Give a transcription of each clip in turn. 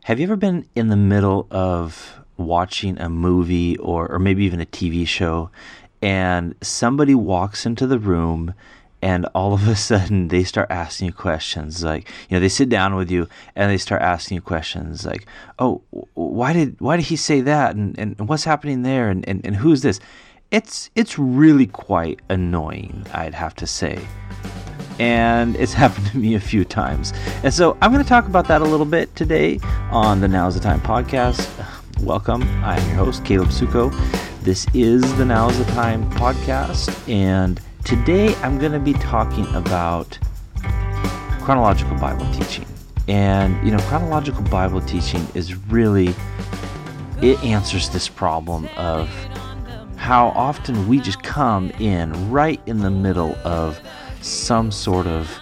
Have you ever been in the middle of watching a movie or maybe even a TV show and somebody walks into the room and all of a sudden they start asking you questions like, they sit down with you and they start asking you questions like, oh, why did he say that? And what's happening there? And who's this? It's really quite annoying, I'd have to say. And it's happened to me a few times. And so I'm going to talk about that a little bit today on the Now's the Time podcast. Welcome. I am your host, Caleb Suko. This is the Now's the Time podcast. And today I'm going to be talking about chronological Bible teaching. And, chronological Bible teaching is really, it answers this problem of how often we just come in right in the middle of some sort of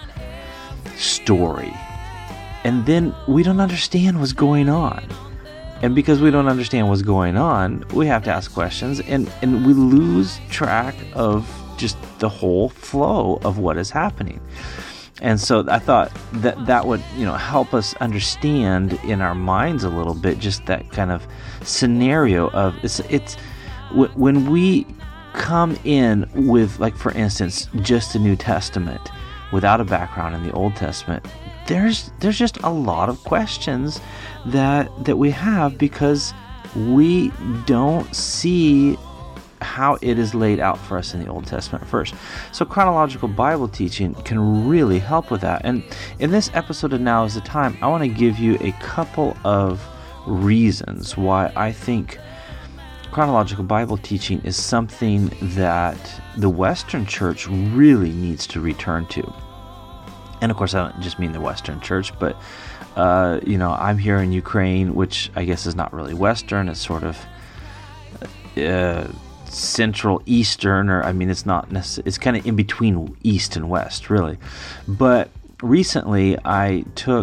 story, and then we don't understand what's going on. And because we don't understand what's going on, we have to ask questions, and we lose track of just the whole flow of what is happening. And so I thought that would, help us understand in our minds a little bit just that kind of scenario of it's when we come in with, like, for instance, just the New Testament without a background in the Old Testament, there's just a lot of questions that we have because we don't see how it is laid out for us in the Old Testament first. So chronological Bible teaching can really help with that. And in this episode of Now is the Time, I want to give you a couple of reasons why I think chronological Bible teaching is something that the Western Church really needs to return to. And of course, I don't just mean the Western Church, but I'm here in Ukraine, which I guess is not really Western. It's sort of Central Eastern, or it's not necessarily. It's kind of in between East and West, really. But recently, I took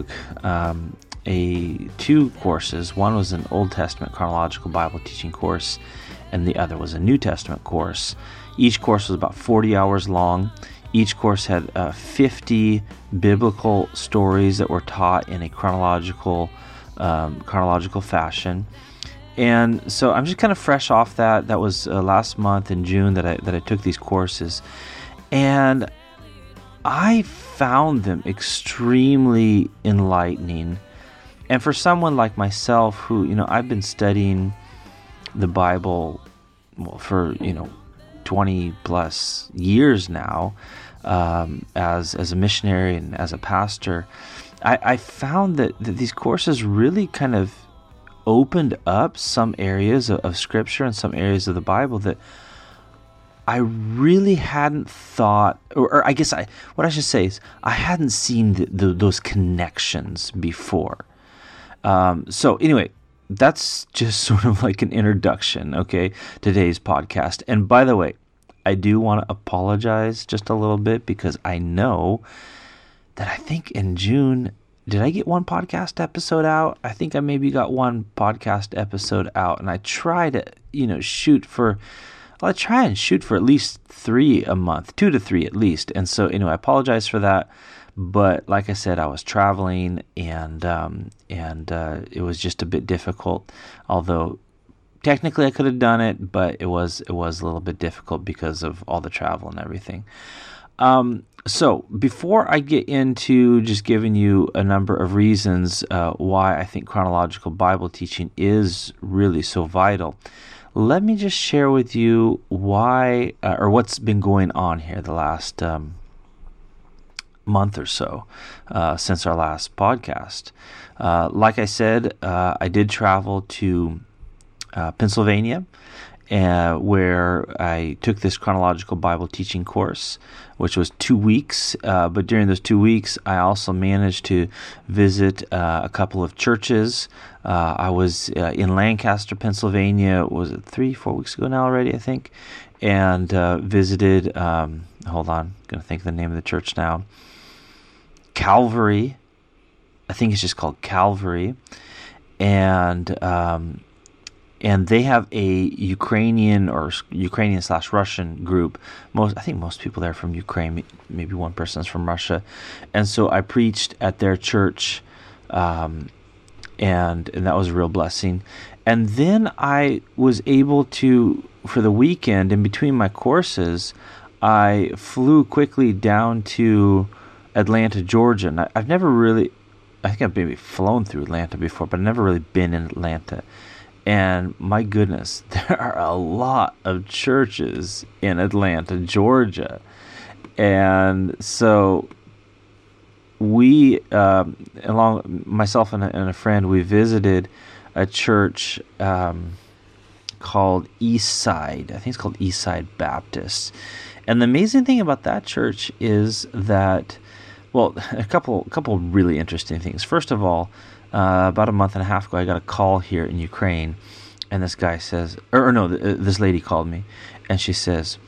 two courses. One was an Old Testament chronological Bible teaching course, and the other was a New Testament course. Each course was about 40 hours long. Each course had 50 biblical stories that were taught in a chronological fashion. And so I'm just kind of fresh off that. That was last month in June that I took these courses, and I found them extremely enlightening. And for someone like myself who, I've been studying the Bible for, 20 plus years now, as a missionary and as a pastor, I found that these courses really kind of opened up some areas of Scripture and some areas of the Bible that I really hadn't thought, or I guess what I should say is I hadn't seen those connections before. So anyway, that's just sort of like an introduction, okay, today's podcast. And by the way, I do want to apologize just a little bit because I know that I think in June, did I get one podcast episode out? I think I maybe got one podcast episode out, and I try to, I try and shoot for at least 3 a month, 2 to 3 at least. And so, I apologize for that. But like I said, I was traveling, and it was just a bit difficult. Although technically I could have done it, but it was a little bit difficult because of all the travel and everything. So before I get into just giving you a number of reasons why I think chronological Bible teaching is really so vital, let me just share with you why or what's been going on here the last month or so since our last podcast. Like I said, I did travel to Pennsylvania, where I took this chronological Bible teaching course, which was 2 weeks. But during those 2 weeks, I also managed to visit a couple of churches. I was in Lancaster, Pennsylvania. Was it 3-4 weeks ago now already, I think? And visited, hold on, I'm going to think of the name of the church now. Calvary. I think it's just called Calvary. And they have a Ukrainian/Russian group. I think most people there are from Ukraine. Maybe one person is from Russia. And so I preached at their church and that was a real blessing. And then I was able to, for the weekend, in between my courses, I flew quickly down to Atlanta, Georgia. And I've never really, I think I've maybe flown through Atlanta before, but I've never really been in Atlanta. And my goodness, there are a lot of churches in Atlanta, Georgia. And so we, along myself and a friend, we visited a church called Eastside. I think it's called Eastside Baptist. And the amazing thing about that church is that, well, a couple really interesting things. First of all, about a month and a half ago, I got a call here in Ukraine, and this guy says, this lady called me, and she says,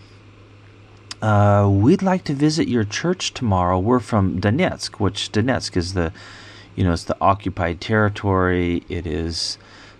we'd like to visit your church tomorrow. We're from Donetsk, which Donetsk is it's the occupied territory. It is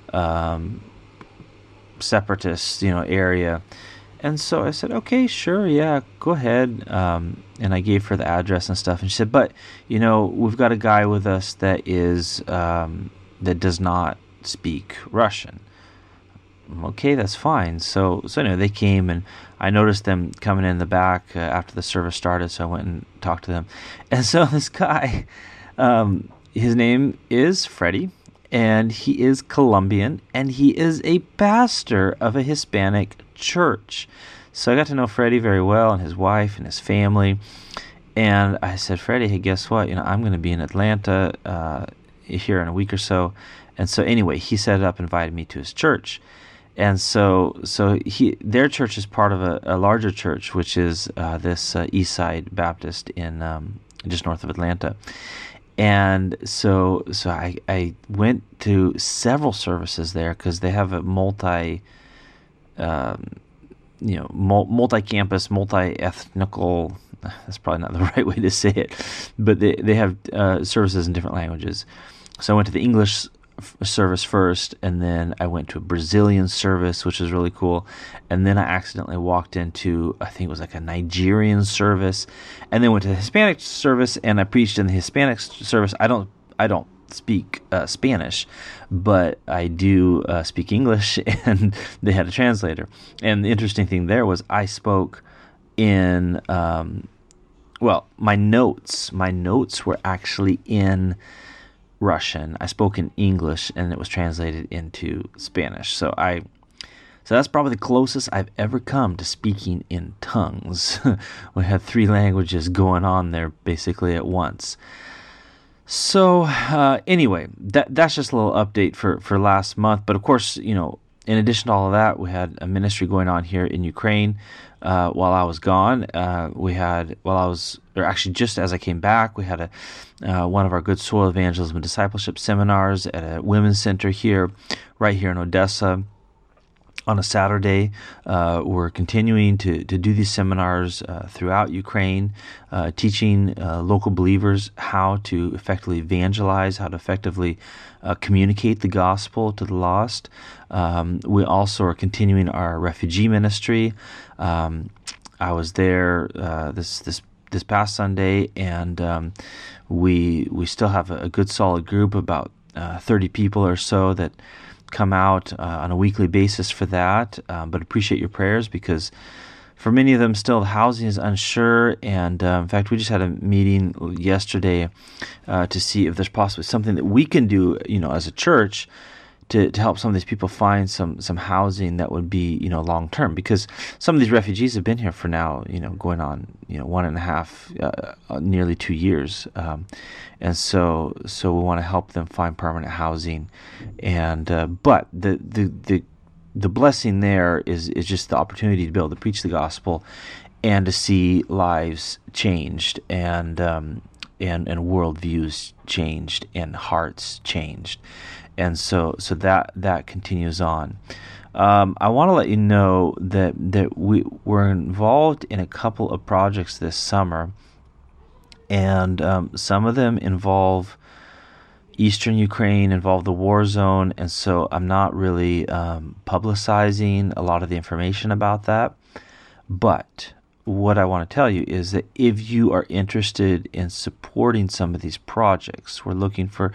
separatist, area. And so I said, okay, sure, yeah, go ahead. And I gave her the address and stuff. And she said, but, we've got a guy with us that is, that does not speak Russian. Okay, that's fine. So anyway, they came, and I noticed them coming in the back after the service started, so I went and talked to them. And so this guy, his name is Freddie, and he is Colombian, and he is a pastor of a Hispanic church. So I got to know Freddie very well, and his wife and his family. And I said, Freddie, hey, guess what? I'm going to be in Atlanta here in a week or so. And so anyway, he set it up, invited me to his church. And so their church is part of a larger church, which is this Eastside Baptist in just north of Atlanta. And so I went to several services there because they have a multi-campus, multi-ethnical. That's probably not the right way to say it, but they have services in different languages. So I went to the English service first, and then I went to a Brazilian service, which was really cool, and then I accidentally walked into, I think it was like a Nigerian service, and then went to the Hispanic service, and I preached in the Hispanic service. I don't speak Spanish, but I do speak English, and they had a translator. And the interesting thing there was I spoke in my notes were actually in Russian. I spoke in English, and it was translated into Spanish. So that's probably the closest I've ever come to speaking in tongues. We had 3 languages going on there basically at once. So anyway, that's just a little update for last month. But of course, in addition to all of that, we had a ministry going on here in Ukraine while I was gone. Just as I came back, we had one of our Good Soil Evangelism and Discipleship seminars at a women's center right here in Odessa. On a Saturday, we're continuing to do these seminars throughout Ukraine, teaching local believers how to effectively evangelize, how to effectively communicate the gospel to the lost. We also are continuing our refugee ministry. I was there this past Sunday, and we still have a good solid group, about 30 people or so that come out on a weekly basis for that, but appreciate your prayers, because for many of them still the housing is unsure, and in fact we just had a meeting yesterday to see if there's possibly something that we can do as a church to help some of these people find some housing that would be long term, because some of these refugees have been here for now going on 1.5 nearly 2 years, and so we want to help them find permanent housing, and but the blessing there is just the opportunity to be able to preach the gospel and to see lives changed, and worldviews changed, and hearts changed. And so that continues on. I want to let you know that we were involved in a couple of projects this summer, and some of them involve Eastern Ukraine, involve the war zone, and so I'm not really publicizing a lot of the information about that. But what I want to tell you is that if you are interested in supporting some of these projects, we're looking for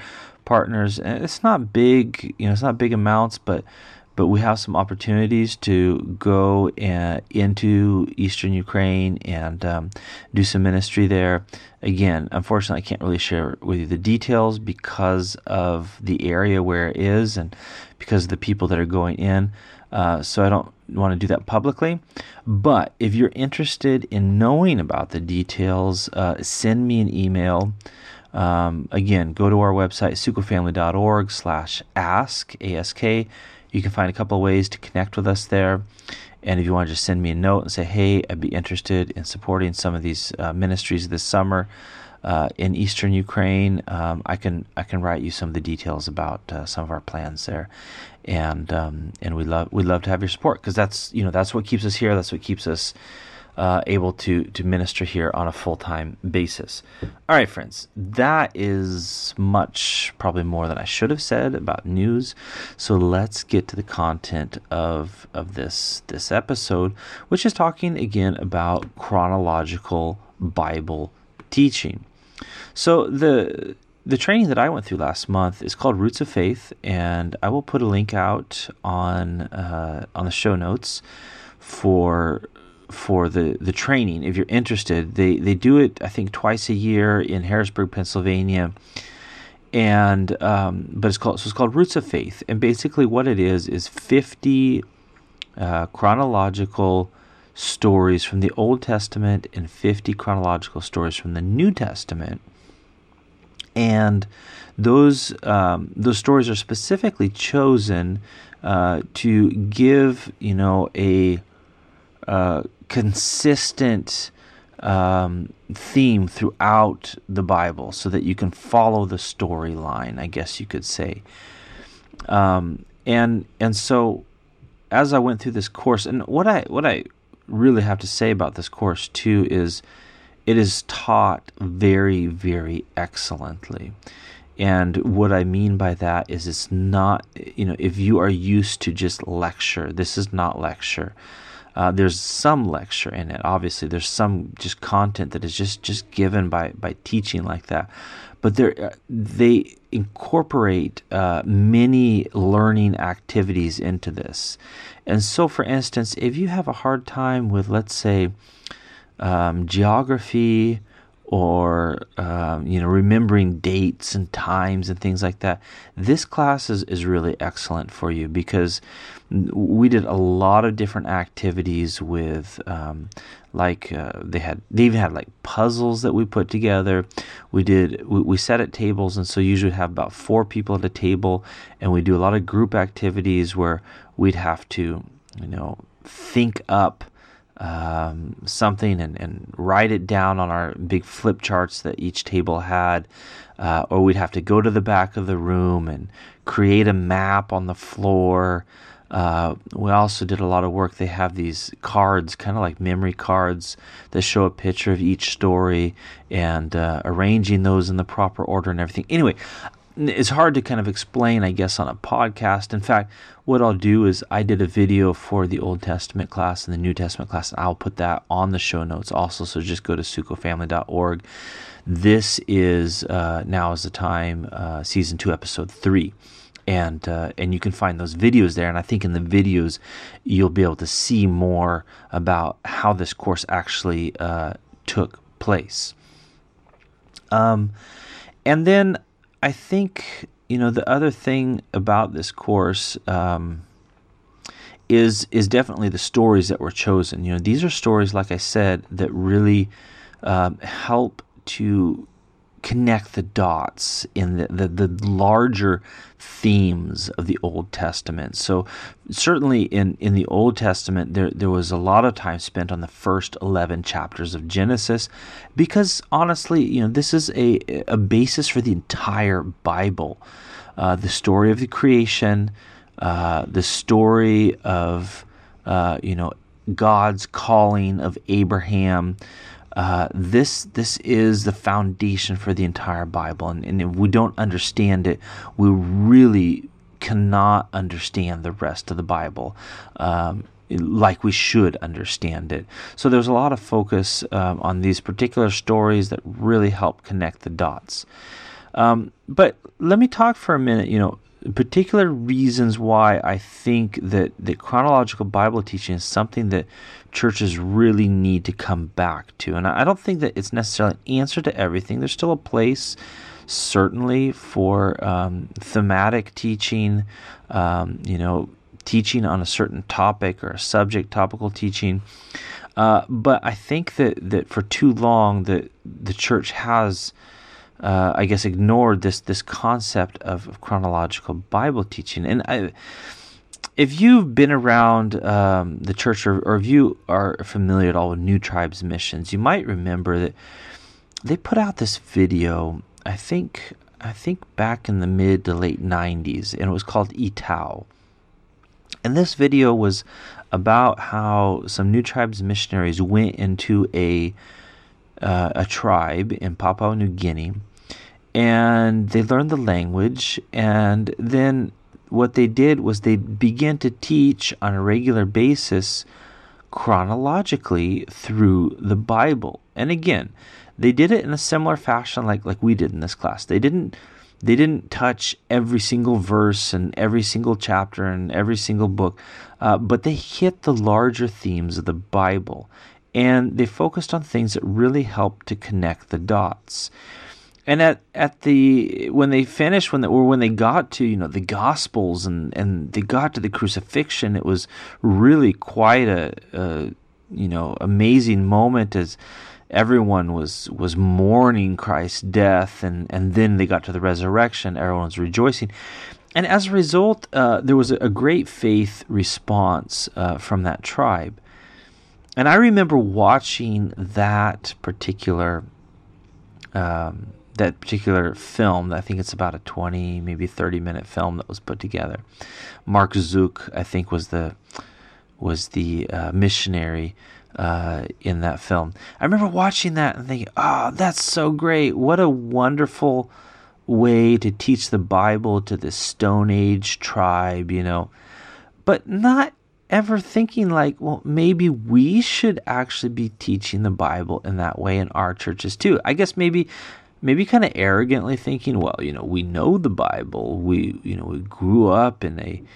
partners. And it's not big, it's not big amounts, but we have some opportunities to go into Eastern Ukraine and do some ministry there. Again, unfortunately, I can't really share with you the details because of the area where it is and because of the people that are going in. So I don't want to do that publicly. But if you're interested in knowing about the details, send me an email. Again, go to our website, sukofamily.org/ask, A-S-K. You can find a couple of ways to connect with us there. And if you want to just send me a note and say, hey, I'd be interested in supporting some of these ministries this summer in Eastern Ukraine, I can write you some of the details about some of our plans there. And we'd love to have your support, because that's what keeps us here. That's what keeps us able to minister here on a full-time basis. All right, friends, that is probably more than I should have said about news. So let's get to the content of this episode, which is talking again about chronological Bible teaching. So the training that I went through last month is called Roots of Faith, and I will put a link out on the show notes for the training if you're interested. They do it, I think, twice a year in Harrisburg, Pennsylvania, and but it's called Roots of Faith, and basically what it is 50 chronological stories from the Old Testament and 50 chronological stories from the New Testament. And those stories are specifically chosen to give a consistent theme throughout the Bible, so that you can follow the storyline, I guess you could say. And so as I went through this course, and what I really have to say about this course too is it is taught very, very excellently. And what I mean by that is it's not, if you are used to just lecture, this is not lecture. There's some lecture in it. Obviously, there's some just content that is just given by teaching like that. But they incorporate many learning activities into this. And so, for instance, if you have a hard time with, let's say, geography or remembering dates and times and things like that, this class is really excellent for you, because we did a lot of different activities with they even had like puzzles that we put together. We sat at tables, and so usually have about 4 people at a table, and we do a lot of group activities where we'd have to think up something and write it down on our big flip charts that each table had, or we'd have to go to the back of the room and create a map on the floor. We also did a lot of work. They have these cards, kind of like memory cards, that show a picture of each story, and arranging those in the proper order and everything. Anyway, it's hard to kind of explain, I guess, on a podcast. In fact, what I'll do is I did a video for the Old Testament class and the New Testament class, and I'll put that on the show notes also, so just go to sukofamily.org. This is Now is the Time, Season 2, Episode 3. And you can find those videos there, and I think in the videos you'll be able to see more about how this course actually took place. And then I think the other thing about this course is definitely the stories that were chosen. These are stories, like I said, that really help to connect the dots in the larger themes of the Old Testament. So certainly in the Old Testament, there was a lot of time spent on the first 11 chapters of Genesis, because honestly, this is a basis for the entire Bible. The story of the creation, the story of God's calling of Abraham. This is the foundation for the entire Bible, and if we don't understand it, we really cannot understand the rest of the Bible like we should understand it. So there's a lot of focus on these particular stories that really help connect the dots. But let me talk for a minute, particular reasons why I think that chronological Bible teaching is something that churches really need to come back to. And I don't think that it's necessarily an answer to everything. There's still a place, certainly, for thematic teaching, teaching on a certain topic or a subject, topical teaching. But I think that for too long that the church has, I guess, ignored this concept of chronological Bible teaching. And if you've been around the church, or if you are familiar at all with New Tribes Missions, you might remember that they put out this video, I think back in the mid to late 90s, and it was called Etau. And this video was about how some New Tribes missionaries went into a tribe in Papua New Guinea, and they learned the language, and then what they did was they began to teach on a regular basis chronologically through the Bible. And again, they did it in a similar fashion like we did in this class. They didn't touch every single verse and every single chapter and every single book, but they hit the larger themes of the Bible, and they focused on things that really helped to connect the dots. And when they finished, when they got to the Gospels and they got to the crucifixion, it was really quite a amazing moment as everyone was mourning Christ's death, and then they got to the resurrection. Everyone was rejoicing. And as a result, there was a great faith response from that tribe. And I remember watching that particular film. I think it's about a 20, maybe 30-minute film that was put together. Mark Zook, I think, was the missionary in that film. I remember watching that and thinking, oh, that's so great. What a wonderful way to teach the Bible to this Stone Age tribe, but not ever thinking like, well, maybe we should actually be teaching the Bible in that way in our churches too. I guess maybe kind of arrogantly thinking, well, we know the Bible. We grew up in a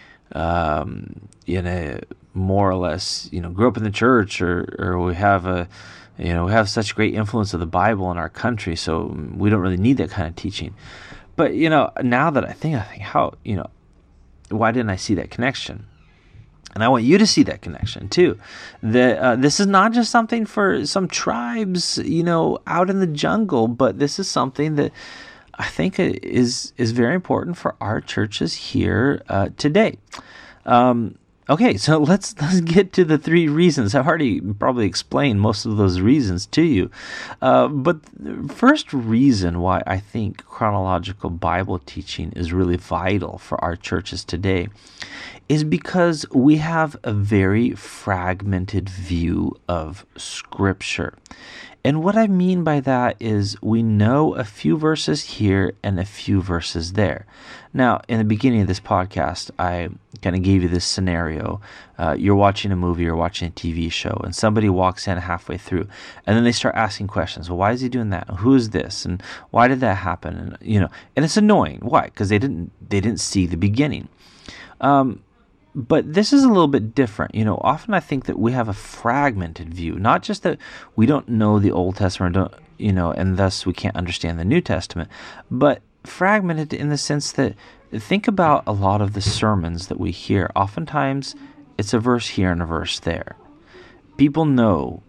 more or less, grew up in the church, or we have we have such great influence of the Bible in our country, so we don't really need that kind of teaching. But, now that I think how, why didn't I see that connection? And I want you to see that connection too. That this is not just something for some tribes, out in the jungle, but this is something that I think is very important for our churches here today. Okay, so let's get to the 3 reasons. I've already probably explained most of those reasons to you. But the first reason why I think chronological Bible teaching is really vital for our churches today is because we have a very fragmented view of Scripture. And what I mean by that is we know a few verses here and a few verses there. Now, in the beginning of this podcast, I kind of gave you this scenario. You're watching a movie or watching a TV show, and somebody walks in halfway through, and then they start asking questions. Well, why is he doing that? Who is this? And why did that happen? And and it's annoying. Why? Because they didn't see the beginning. But this is a little bit different. Often I think that we have a fragmented view, not just that we don't know the Old Testament, and thus we can't understand the New Testament, but fragmented in the sense that think about a lot of the sermons that we hear. Oftentimes it's a verse here and a verse there. People know,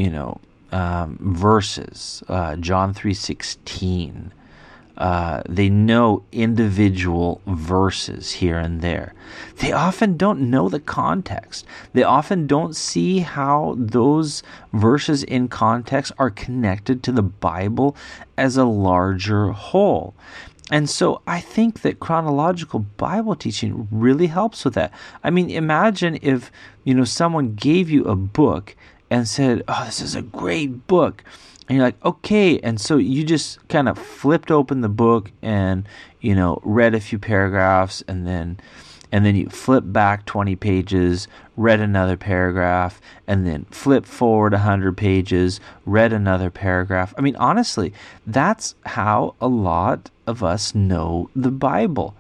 verses, John 3:16. They know individual verses here and there. They often don't know the context. They often don't see how those verses in context are connected to the Bible as a larger whole. And so I think that chronological Bible teaching really helps with that. I mean, imagine if, someone gave you a book and said, oh, this is a great book. And you're like, okay. And so you just kind of flipped open the book and, read a few paragraphs and then, and then you flip back 20 pages, read another paragraph, and then flip forward 100 pages, read another paragraph. I mean, honestly, that's how a lot of us know the Bible.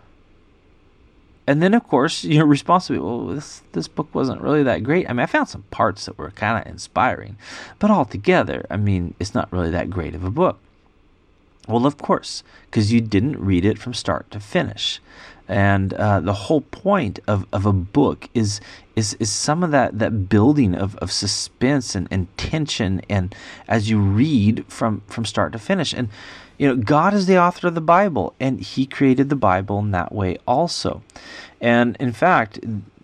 And then, of course, you're responsible. Well, this book wasn't really that great. I mean, I found some parts that were kind of inspiring, but altogether, I mean, it's not really that great of a book. Well, of course, because you didn't read it from start to finish. And the whole point of a book is some of that building of suspense and tension, and as you read from start to finish. And God is the author of the Bible, and He created the Bible in that way also. And in fact,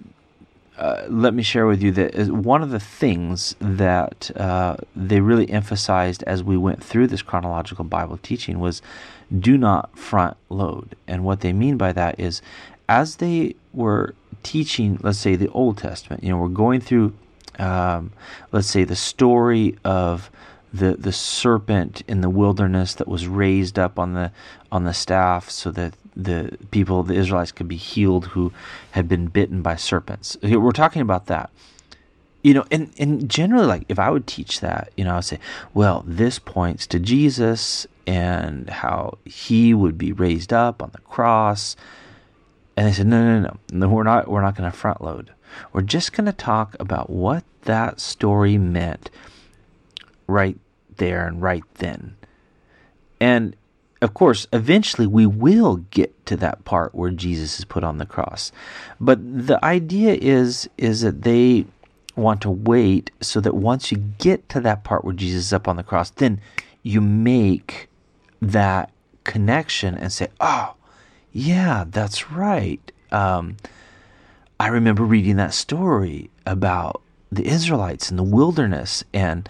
let me share with you that one of the things that they really emphasized as we went through this chronological Bible teaching was do not front load. And what they mean by that is, as they were teaching, let's say, the Old Testament, we're going through, let's say, the story of the serpent in the wilderness that was raised up on the staff so that the people, the Israelites, could be healed who had been bitten by serpents. We're talking about that. And generally, like, if I would teach that, I would say, well, this points to Jesus and how He would be raised up on the cross. And they said, no, we're not going to front load. We're just going to talk about what that story meant right there and right then. And of course, eventually we will get to that part where Jesus is put on the cross. But the idea is that they want to wait so that once you get to that part where Jesus is up on the cross, then you make that connection and say, oh, yeah, that's right. I remember reading that story about the Israelites in the wilderness, and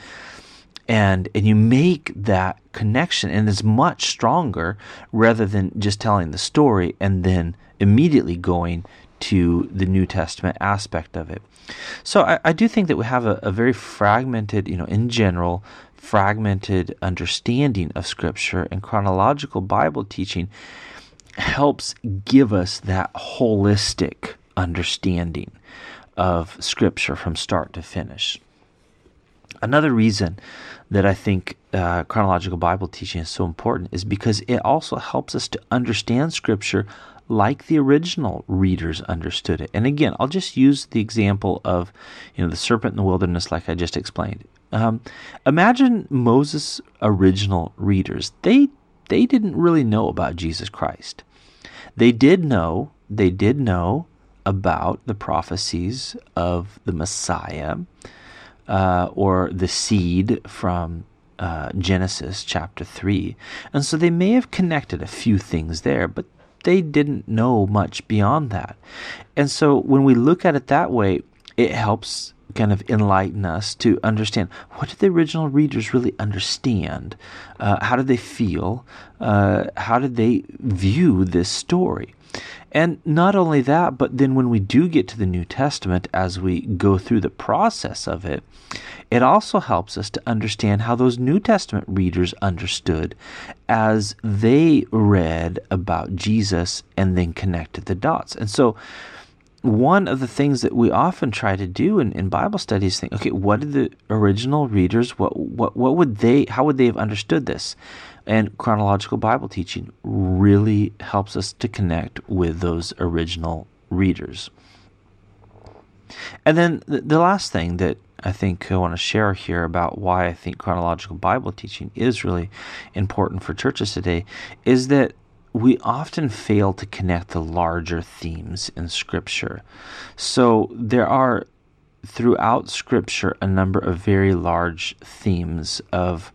you make that connection, and it's much stronger rather than just telling the story and then immediately going to the New Testament aspect of it. So I do think that we have a very fragmented, in general, fragmented understanding of Scripture, and chronological Bible teaching helps give us that holistic understanding of Scripture from start to finish. Another reason that I think chronological Bible teaching is so important is because it also helps us to understand Scripture like the original readers understood it. And again, I'll just use the example of the serpent in the wilderness, like I just explained. Imagine Moses' original readers. They didn't really know about Jesus Christ. They did know about the prophecies of the Messiah, or the seed from Genesis chapter 3. And so they may have connected a few things there, but they didn't know much beyond that. And so when we look at it that way, it helps kind of enlighten us to understand, what did the original readers really understand? How did they feel? How did they view this story? And not only that, but then when we do get to the New Testament, as we go through the process of it, it also helps us to understand how those New Testament readers understood as they read about Jesus and then connected the dots. And so one of the things that we often try to do in Bible studies, think, okay, what did the original readers, how would they have understood this? And chronological Bible teaching really helps us to connect with those original readers. And then the last thing that I think I want to share here about why I think chronological Bible teaching is really important for churches today is that we often fail to connect the larger themes in Scripture. So there are, throughout Scripture, a number of very large themes of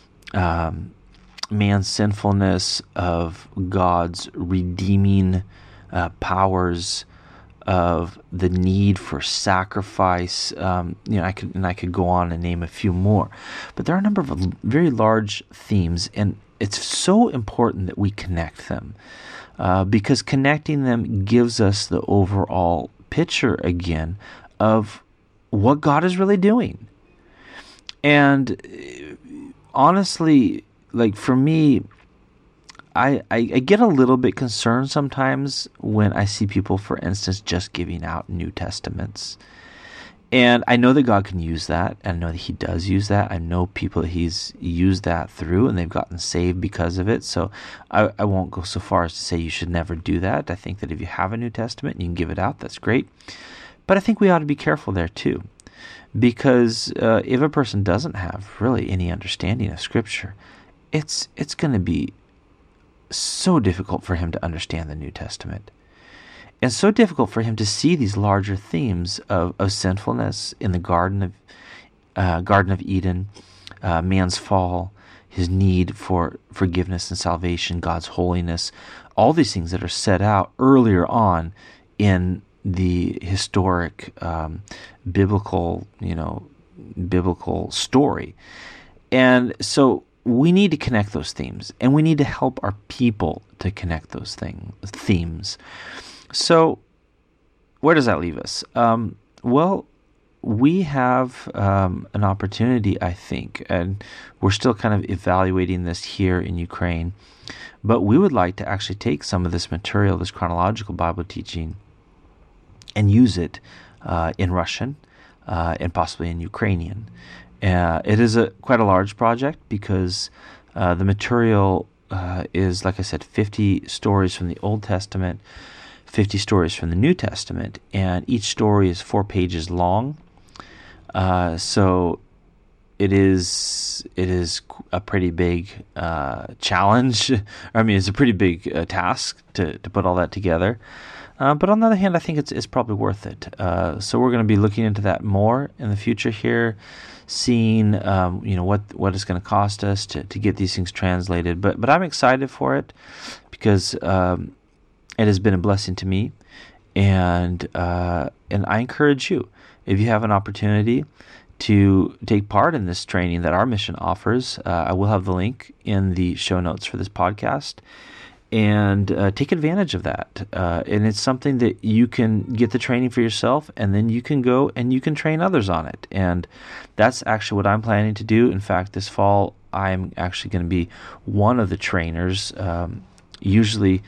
man's sinfulness, of God's redeeming powers, of the need for sacrifice. I could go on and name a few more, but there are a number of very large themes, and it's so important that we connect them, because connecting them gives us the overall picture again of what God is really doing. And honestly, like for me, I get a little bit concerned sometimes when I see people, for instance, just giving out New Testaments. And I know that God can use that. And I know that He does use that. I know people that He's used that through, and they've gotten saved because of it. So I won't go so far as to say you should never do that. I think that if you have a New Testament and you can give it out, that's great. But I think we ought to be careful there too. Because if a person doesn't have really any understanding of Scripture, it's going to be so difficult for him to understand the New Testament. And so difficult for him to see these larger themes of sinfulness in the Garden of Eden, man's fall, his need for forgiveness and salvation, God's holiness, all these things that are set out earlier on in the historic biblical story. And so we need to connect those themes, and we need to help our people to connect those themes. So where does that leave us? Well, we have an opportunity, I think, and we're still kind of evaluating this here in Ukraine, but we would like to actually take some of this material, this chronological Bible teaching, and use it in Russian and possibly in Ukrainian. It is quite a large project because the material is, like I said, 50 stories from the Old Testament, 50 stories from the New Testament, and each story is 4 pages long. So it is a pretty big challenge. I mean, it's a pretty big task to put all that together. But on the other hand, I think it's probably worth it. So we're going to be looking into that more in the future here, seeing what it's going to cost us to get these things translated. But I'm excited for it because it has been a blessing to me, and I encourage you, if you have an opportunity to take part in this training that our mission offers. I will have the link in the show notes for this podcast. And take advantage of that. And it's something that you can get the training for yourself, and then you can go and you can train others on it. And that's actually what I'm planning to do. In fact, this fall, I'm actually going to be one of the trainers, usually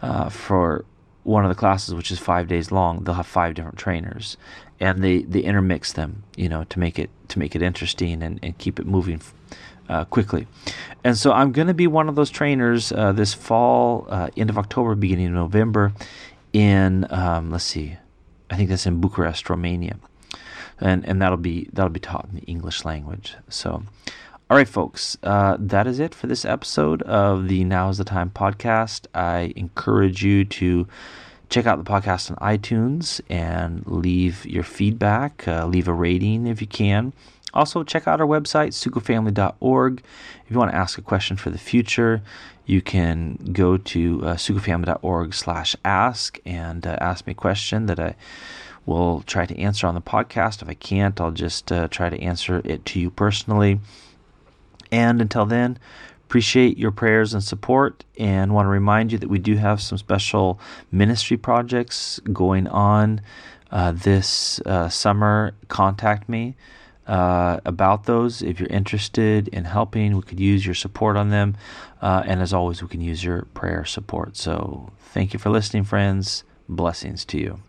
for one of the classes, which is 5 days long. They'll have 5 different trainers, and they intermix them, to make it interesting and keep it moving quickly. And so I'm going to be one of those trainers this fall, end of October, beginning of November, in let's see, I think that's in Bucharest, Romania, and that'll be taught in the English language. So, all right, folks, that is it for this episode of the Now is the Time podcast. I encourage you to check out the podcast on iTunes and leave your feedback, leave a rating if you can. Also, check out our website, sukafamily.org. If you want to ask a question for the future, you can go to sukafamily.org/ask and ask me a question that I will try to answer on the podcast. If I can't, I'll just try to answer it to you personally. And until then, appreciate your prayers and support, and want to remind you that we do have some special ministry projects going on this summer. Contact me about those if you're interested in helping. We could use your support on them, and as always, we can use your prayer support. So thank you for listening, friends. Blessings to you.